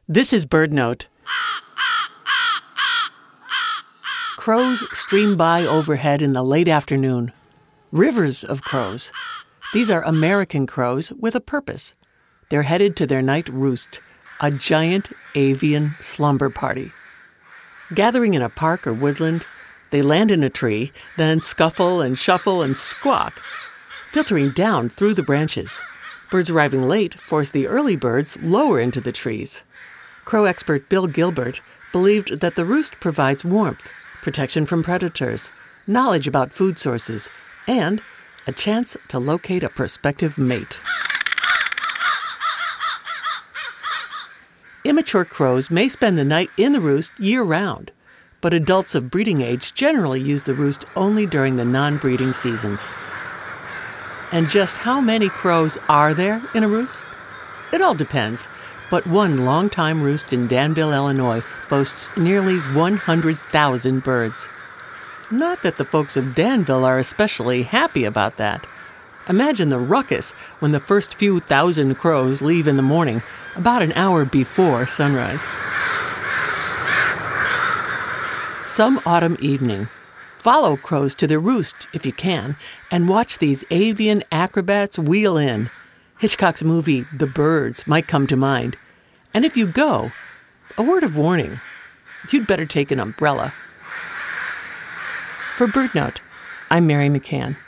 This is BirdNote. Crows stream by overhead in the late afternoon. Rivers of crows. These are American crows with a purpose. They're headed to their night roost, a giant avian slumber party. Gathering in a park or woodland, they land in a tree, then scuffle and shuffle and squawk, filtering down through the branches. Birds arriving late force the early birds lower into the trees. Crow expert Bill Gilbert believed that the roost provides warmth, protection from predators, knowledge about food sources, and a chance to locate a prospective mate. Immature crows may spend the night in the roost year-round, but adults of breeding age generally use the roost only during the non-breeding seasons. And just how many crows are there in a roost? It all depends, but one long-time roost in Danville, Illinois, boasts nearly 100,000 birds. Not that the folks of Danville are especially happy about that. Imagine the ruckus when the first few thousand crows leave in the morning, about an hour before sunrise. Some autumn evening, follow crows to their roost, if you can, and watch these avian acrobats wheel in. Hitchcock's movie, The Birds, might come to mind. And if you go, a word of warning, you'd better take an umbrella. For BirdNote, I'm Mary McCann.